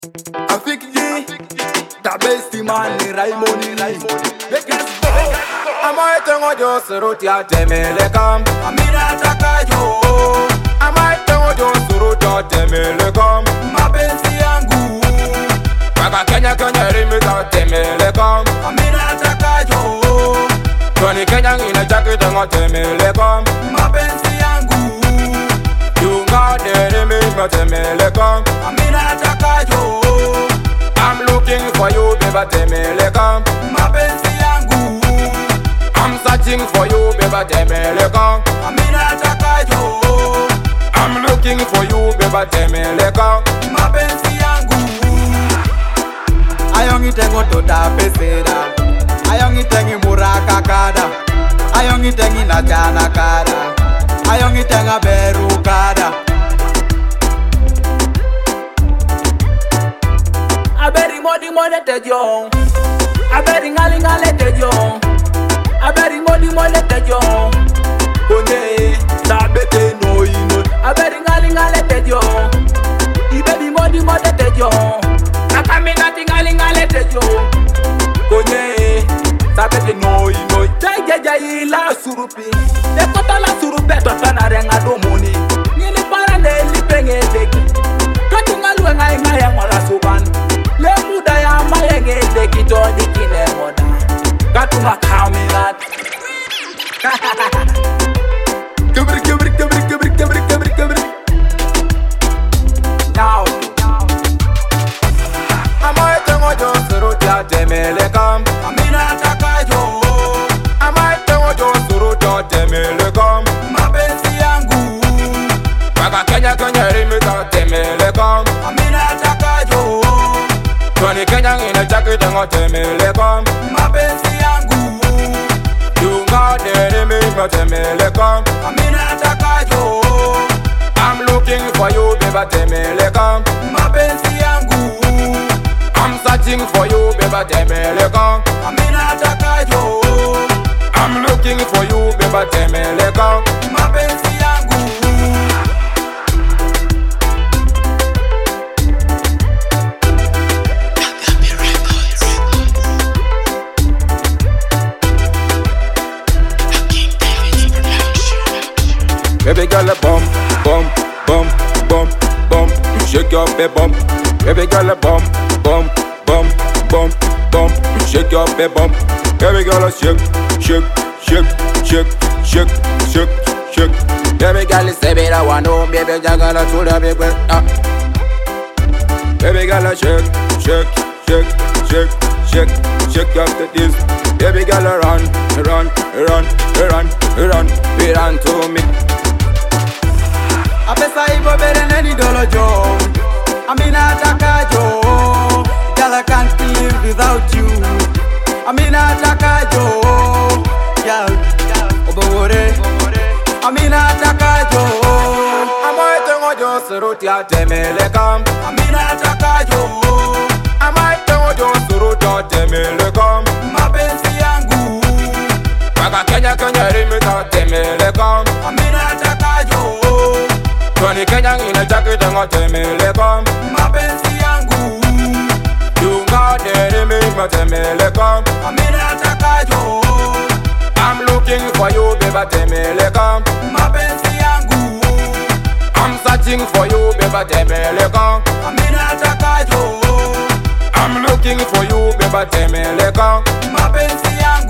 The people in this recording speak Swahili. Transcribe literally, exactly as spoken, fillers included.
Afikji, the best man ni Raimoni Raimoni. Let's go. Ama etengo jo suruti ya temele kam. Amina takajo. Ama etengo jo suruti ya temele kam. Mapenzi yangu. Kaka Kenya Kenya rimika temele kam. Amina takajo. Tony Kenya ina chaki tengo temele kam. Mapenzi yangu. Yunga dere rimika temele kam. Amina takajo. I'm looking for you, baby, temele kam. Mapenzi yangu. I'm searching for you, baby, temele kam. Amina takajo. I'm looking for you, baby, temele kam. Mapenzi yangu. Ayongi tengo tota pesera. Ayongi tengi muraka kada. Ayongi tengi nachana kada. Ayongi tenga beru kada. Aberi modi modi tejo, aberi ngali ngali tejo, aberi modi modi tejo. Konye sabete no ino, aberi ngali ngali tejo, ibebi modi modi tejo, akami nati ngali ngali tejo. Konye sabete no ino, jaja jayi la surupi, de kota la surupe tota na renga domoni, nini para ne lipenge deki, katu ngalu ngai ngai ngala suban. Le muda ya mayenge de kito di kine moda. Gatuma kamilat. Kibri kibri kibri kibri kibri kibri kibri. Now. Ama etengo jo suruti ya temele kam. Amina takajo. Ama etengo jo suruti ya temele kam. Mapenzi yangu. Kaka Kenya Kenya rimika temele kam. Amina takajo. Tony Kenya ina chaki tengo temele kam. Mapenzi yangu. Yunga dere rimika temele kam. Amina takajo. I'm looking for you, baby, temele kam. Mapenzi yangu. I'm searching for you, baby, temele kam. Amina takajo. I'm looking for you, baby, temele kam. Mapenzi yangu. Baby girl a bum, bum, bum, bum, bum. You shake your baby bum. Baby girl a bum, bum, bum, bum, bum. You shake your baby bum. Baby girl a shake, shake, shake, shake, shake, shake, shake. Baby girl is say better one home. Baby girl a shoulder big well. Ah. Baby girl a shake, shake, shake, shake, shake, shake up the this. Baby girl a run, run, run, run, run, run to me. Apesa ibo bere neni dolo jo. Amina takajo. Girl, I can't live without you. Amina takajo. Girl, obore. Amina takajo. Ama etengo jo suruti ya temele kam. Amina takajo. Ama etengo jo suruti ya temele kam. Mapenzi yangu. Kaka Kenya Kenya rimika temele kam. Amina takajo. Tony Kenya ina chaki tengo temele kam. Mapenzi yangu. Yunga dere rimika temele kam. Amina takajo. I'm looking for you, baby, temele kam. Mapenzi yangu. I'm searching for you, baby, temele kam. Amina takajo. I'm looking for you, baby, temele kam. Mapenzi yangu.